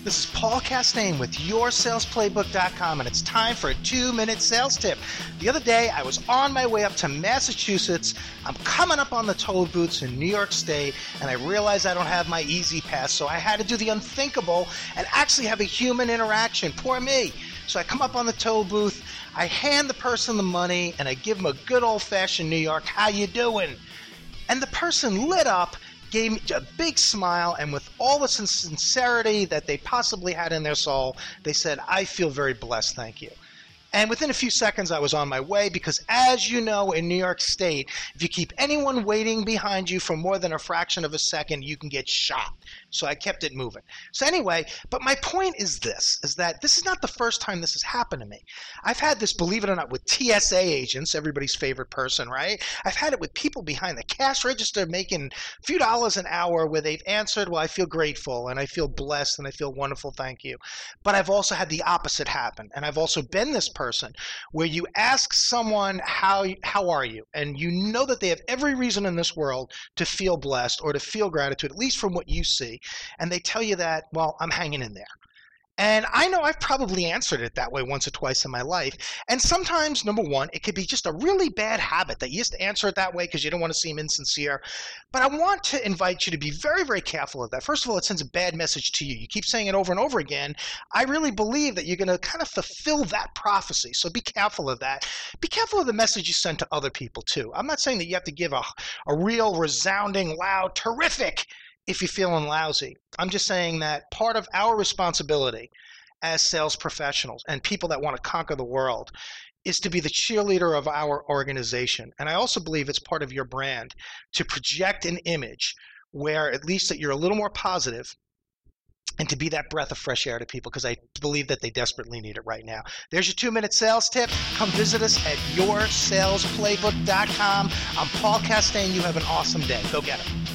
This is Paul Castaigne with YourSalesPlaybook.com, and it's time for a 2-minute sales tip. The other day, I was on my way up to Massachusetts. I'm coming up on the toll booths in New York State, and I realized I don't have my Easy Pass, so I had to do the unthinkable and actually have a human interaction. Poor me. So I come up on the toll booth, I hand the person the money, and I give them a good old-fashioned New York, "How you doing?" And the person lit up, gave me a big smile, and with all the sincerity that they possibly had in their soul, they said, "I feel very blessed, thank you." And within a few seconds, I was on my way because, as you know, in New York State, if you keep anyone waiting behind you for more than a fraction of a second, you can get shot. So I kept it moving. So anyway, but my point is this, is that this is not the first time this has happened to me. I've had this, believe it or not, with TSA agents, everybody's favorite person, right? I've had it with people behind the cash register making a few dollars an hour where they've answered, "Well, I feel grateful and I feel blessed and I feel wonderful, thank you." But I've also had the opposite happen. And I've also been this person where you ask someone, how are you? And you know that they have every reason in this world to feel blessed or to feel gratitude, at least from what you see. And they tell you that, "Well, I'm hanging in there." And I know I've probably answered it that way once or twice in my life. And sometimes, number one, it could be just a really bad habit that you just answer it that way because you don't want to seem insincere. But I want to invite you to be very, very careful of that. First of all, it sends a bad message to you. You keep saying it over and over again. I really believe that you're going to kind of fulfill that prophecy. So be careful of that. Be careful of the message you send to other people, too. I'm not saying that you have to give a real, resounding, loud, terrific if you're feeling lousy. I'm just saying that part of our responsibility as sales professionals and people that want to conquer the world is to be the cheerleader of our organization. And I also believe it's part of your brand to project an image where at least that you're a little more positive and to be that breath of fresh air to people, because I believe that they desperately need it right now. There's your 2-minute sales tip. Come visit us at YourSalesPlaybook.com. I'm Paul Castaigne. You have an awesome day. Go get it.